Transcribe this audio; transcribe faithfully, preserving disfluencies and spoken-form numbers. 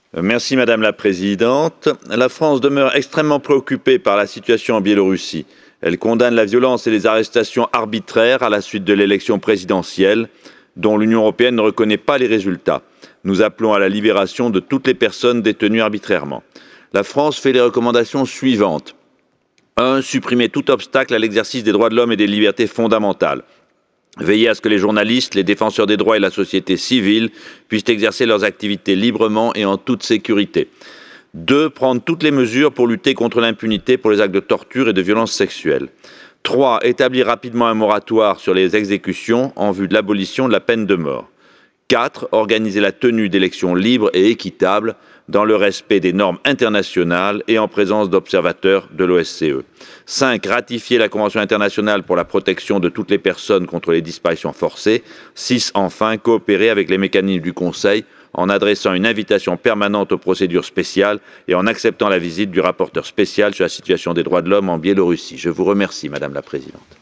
Merci Madame la Présidente. La France demeure extrêmement préoccupée par la situation en Biélorussie. Elle condamne la violence et les arrestations arbitraires à la suite de l'élection présidentielle, dont l'Union européenne ne reconnaît pas les résultats. Nous appelons à la libération de toutes les personnes détenues arbitrairement. La France fait les recommandations suivantes. un. Supprimer tout obstacle à l'exercice des droits de l'homme et des libertés fondamentales. Veiller à ce que les journalistes, les défenseurs des droits et la société civile puissent exercer leurs activités librement et en toute sécurité. deux. Prendre toutes les mesures pour lutter contre l'impunité pour les actes de torture et de violence sexuelle. trois. Établir rapidement un moratoire sur les exécutions en vue de l'abolition de la peine de mort. quatre. Organiser la tenue d'élections libres et équitables dans le respect des normes internationales et en présence d'observateurs de l'O S C E. cinq. Ratifier la Convention internationale pour la protection de toutes les personnes contre les disparitions forcées. six. Enfin, coopérer avec les mécanismes du Conseil en adressant une invitation permanente aux procédures spéciales et en acceptant la visite du rapporteur spécial sur la situation des droits de l'homme en Biélorussie. Je vous remercie, Madame la Présidente.